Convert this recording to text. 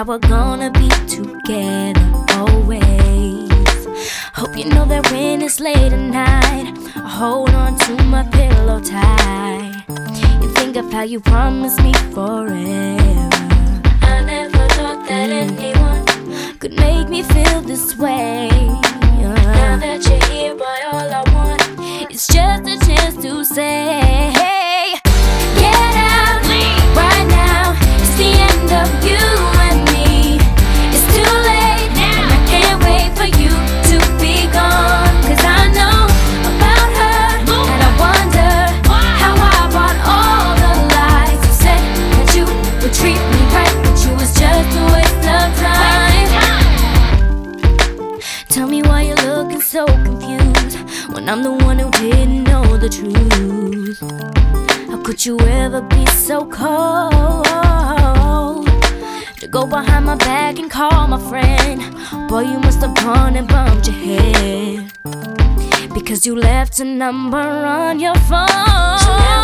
we're gonna be together always. Hope you know that when it's late at night, I hold on to my pillow tight. You think of how you promised me forever. I never thought that anyone could make me feel this way. Now that you're here, boy, all I want is just a chance to say, hey, get out right now. It's the end of you and me. It's too late now, and I can't wait for you to be gone. 'Cause I know about her, and I wonder how I bought all the lies. You said that you would treat me right, but you was just a waste of time. Tell me why you're looking so confused when I'm the one who didn't know the truth. How could you ever be so cold to go behind my back and call my friend? Boy, you must have gone and bumped your head because you left a number on your phone.